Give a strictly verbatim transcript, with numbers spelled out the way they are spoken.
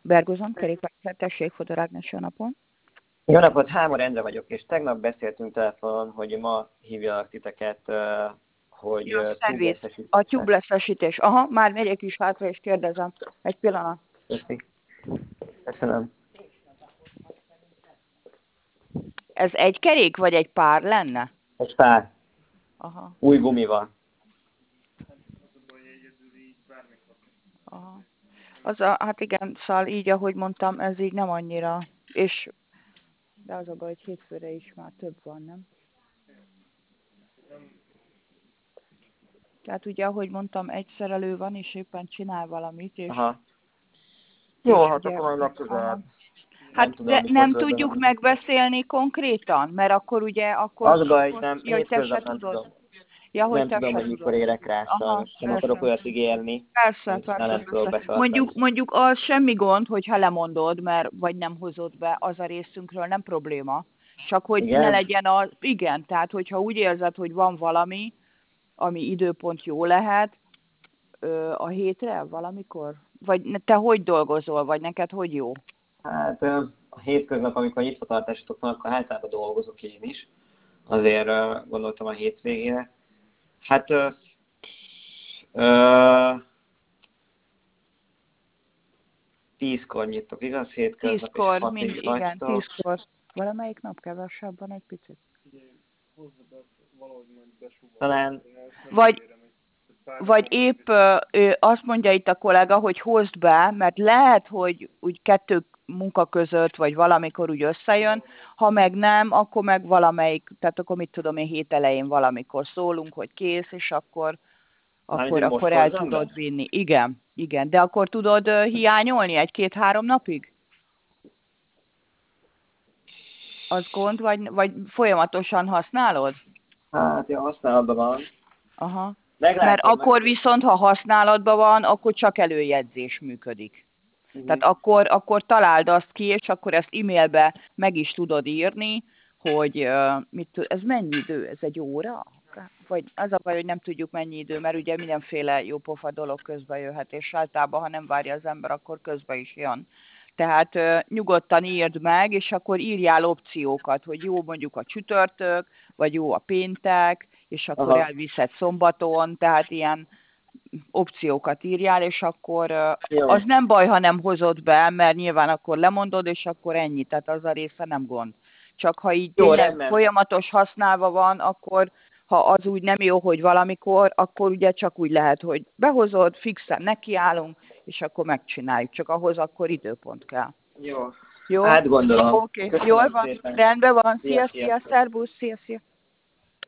Bergozon, kerékpár, tessék, Fodor Ágnes, jó napon. Jó napot, Hámor Endre vagyok, és tegnap beszéltünk telefonon, hogy ma hívjalak titeket, hogy Jó, szerviz. tubeless-esítés. A tubeless-esítés. Aha, már megyek is hátra, és kérdezem. Egy pillanat. Köszi. Köszönöm. Ez egy kerék, vagy egy pár lenne? Egy pár. Aha. Új gumival. Aha. Az a, hát igen, szóval így, ahogy mondtam, ez így nem annyira, és de az a baj, hogy hétfőre is már több van, nem? Tehát ugye, ahogy mondtam, egy szerelő van, és éppen csinál valamit, és... Aha. Jó, és hát ugye, akkor majd legközelebb. Hát tudom, de nem közben tudjuk van. megbeszélni konkrétan, mert akkor ugye, akkor... Az a baj, akkor nem, ja, hogy te se hétköznap nem tudod. tudom. Ja, hogy Nem te tudom, se hogy mikor tudod. érek rá, Aha, sajnos. Nem akarok persze. olyat ígérni, Persze, amit aztán persze, nem tudok persze. betartani. Mondjuk, mondjuk az semmi gond, hogyha lemondod, mert vagy nem hozod be, az a részünkről nem probléma. Csak hogy Igen? ne legyen a... Igen, tehát hogyha úgy érzed, hogy van valami, ami időpont jó lehet, ö, a hétre valamikor? Vagy te hogy dolgozol, vagy neked hogy jó? Hát a hétköznap, amikor nyitvatartásatok van, akkor általában dolgozok én is. Azért gondoltam a hétvégére. Hát ö, ö, tízkor nyitok, igaz? Hétköznap és Tízkor, mind, hatig igen, vagytok. tízkor. Valamelyik nap kevesebb van egy picit? Talán Vagy, vagy épp ö, ö, azt mondja itt a kollega, hogy hozd be, mert lehet, hogy úgy kettő munka között, vagy valamikor úgy összejön, ha meg nem, akkor meg valamelyik, tehát akkor mit tudom én, hét elején valamikor szólunk, hogy kész, és akkor, akkor, Mármint, hogy akkor most el hozzam be? tudod vinni. Igen, igen, de akkor tudod ö, hiányolni egy-két-három napig? Az gond, vagy, vagy folyamatosan használod? Hát, ja, használatban van. Aha. Mert Meglátom, akkor meg... viszont, ha használatban van, akkor csak előjegyzés működik. Uh-huh. Tehát akkor, akkor találd azt ki, és akkor ezt e-mailbe meg is tudod írni, hogy uh, mit tud, ez mennyi idő? Ez egy óra? Vagy az a baj, hogy nem tudjuk mennyi idő, mert ugye mindenféle jópofa dolog közbe jöhet, és általában, ha nem várja az ember, akkor közbe is jön. Tehát uh, nyugodtan írd meg, és akkor írjál opciókat, hogy jó mondjuk a csütörtök, vagy jó a péntek, és akkor Aha. elviszed szombaton, tehát ilyen opciókat írjál, és akkor Jó. az nem baj, ha nem hozod be, mert nyilván akkor lemondod, és akkor ennyi, tehát az a része nem gond. Csak ha így Jó, tényleg rendben. folyamatos használva van, akkor ha az úgy nem jó, hogy valamikor, akkor ugye csak úgy lehet, hogy behozod, fixen nekiállunk, és akkor megcsináljuk. Csak ahhoz akkor időpont kell. Jó. Jó? Átgondolom. Oké, okay. Jól van, szépen. rendben van. Szia, Szia, szia, sziasztok. szervusz, szia, szia.